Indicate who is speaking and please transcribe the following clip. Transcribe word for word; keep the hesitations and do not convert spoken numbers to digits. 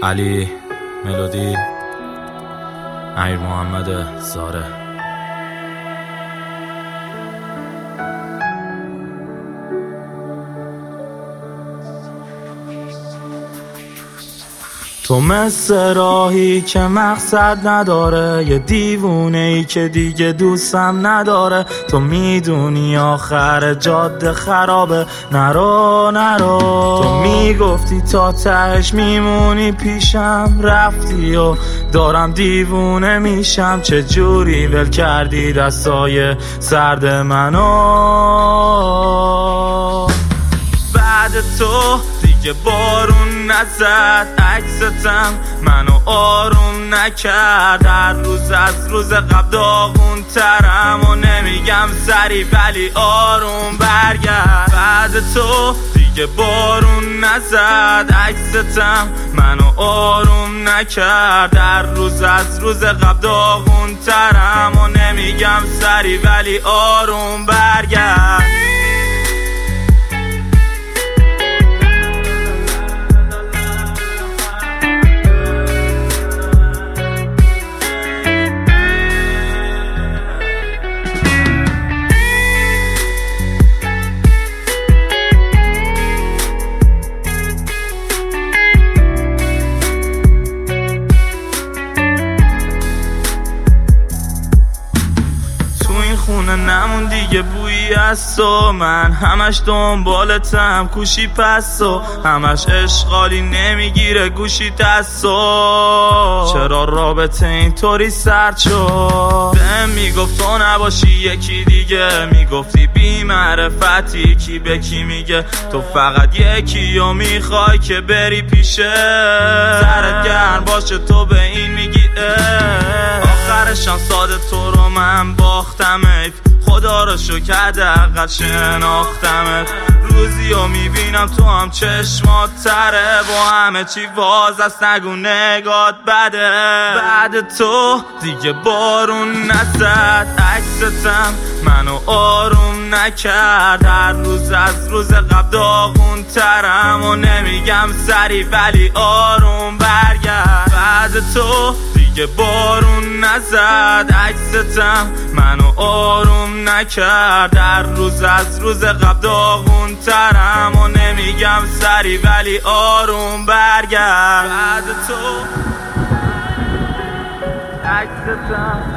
Speaker 1: علی ملودی، امیر محمد زاره. تو مثل راهی که مقصد نداره، یه دیوونه ای که دیگه دوستم نداره. تو میدونی آخر جاده خرابه، نرو نرو. تو میگفتی تا تهش میمونی پیشم، رفتی و دارم دیوونه میشم. چه جوری ول کردی دستای سرد منو؟ بعد تو دیگه بارون نزد، عکستم منو آروم نکرد. هر روز از روز قبل داغون ترم و نمیگم سری ولی آروم برگرد. بعد تو دیگه بارون نزد، عکستم منو آروم نکرد. هر روز از روز قبل داغون ترم و نمیگم سری ولی آروم برگرد. خونه نمون دیگه بویی از تو، من همش دنبالتم کوشی پس تو، همش اشغالی نمیگیره گوشی دستو. چرا رابطه اینطوری سرد شد؟ بهم میگفت تو نباشی یکی دیگه، میگفتی بی معرفتی کی به کی میگه. تو فقط یکی و میخوای که بری پیشه، سرت گرم باشه تو به این میگی آخرشان ساده تو رو من باختمت. خدا رو شکر حداقل شناختمت. روزی رو میبینم تو هم چشمات تره، با همه چی واز است نگو نگات بده. بعد تو دیگه بارون نزد، عکستم منو آروم نکرد. هر روز از روز قبل داغون ترم و نمیگم سری ولی آروم برگرد. بعد تو دیگه بارون نزد، عکستم منو آروم نکرد. هر روز از روز قبل داغون ترم و نمیگم سری ولی آروم برگرد. بعد تو عکستم